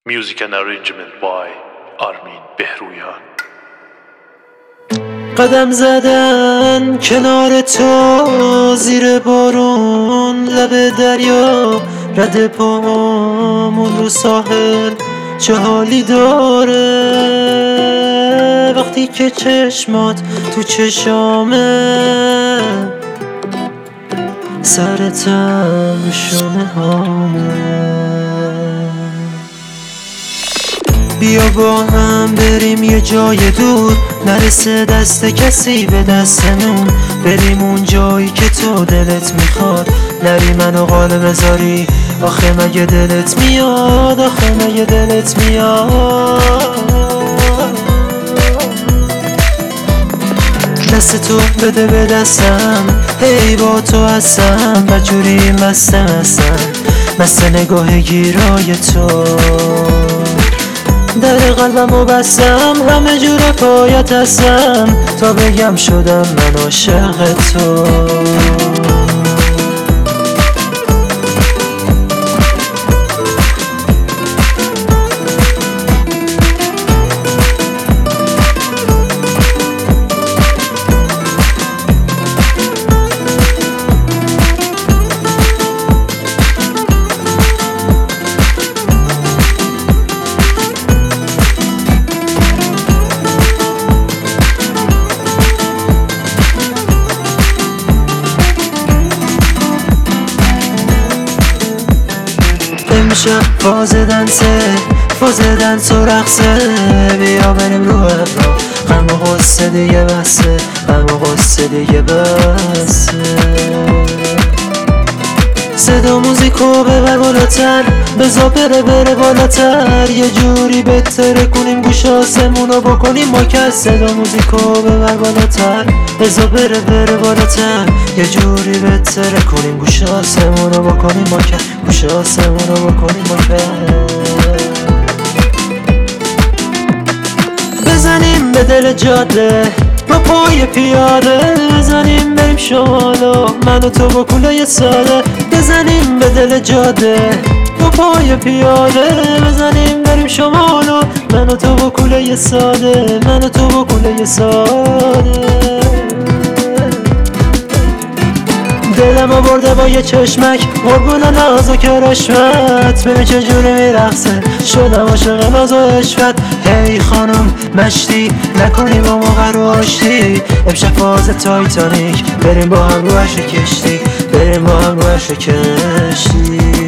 Music and arrangement by آرمین بهرویان. قدم زدن کنار تو زیر بارون، لب دریا، رد پامون رو ساحل، چه حالی داره وقتی که چشمات تو چشامه، سرتم شونه هامه. بیا با هم بریم یه جای دور، نرسه دست کسی به دستمون، بریم اون جایی که تو دلت میخواد، نری منو قاله بذاری. آخه مگه دلت میاد، آخه مگه دلت میاد. دست تو بده به دستم، هی با تو هستم، بجوری مستم، مست نگاه گیرای تو. در قلبمو بستم، همه جور پایت هستم، تا بگم شدم من عاشق تو. امشب فاز دنس و رقصه، بیا بریم رو ابرا، غم و غصه دیگه بسه، غم و غصه دیگه بسه. صدا موزیکو ببر بالاتر، بزا بره بالاتر، یه جوری بهتره کنیم گوش آسمونو بکنیم ماکر. صدا موزیکو ببر بالاتر، بزا بره بالاتر، یه جوری بهتره کنیم گوش آسمونو بکنیم ماکر، گوش آسمونو بکنیم ماکر. بزنیم به دل جاده با پای پیاده، بزنیم بریم شمالو من و تو با کولای ساده. بزنیم به دل جاده با پای پیاده، بزنیم بریم شمالو من و تو با کولای ساده، من و تو با کولای ساده. دلمو برده با یه چشمک، قربون ناز و کرشمت، ببین چجوری میرقصه، شدم عاشق ناز و عشقت. هی خانم مشتی نکنی با موقع رو آشتی، امشب فاز تایتانیک، بریم با هم رو عرش کشتی، بریم با هم رو عرش کشتی.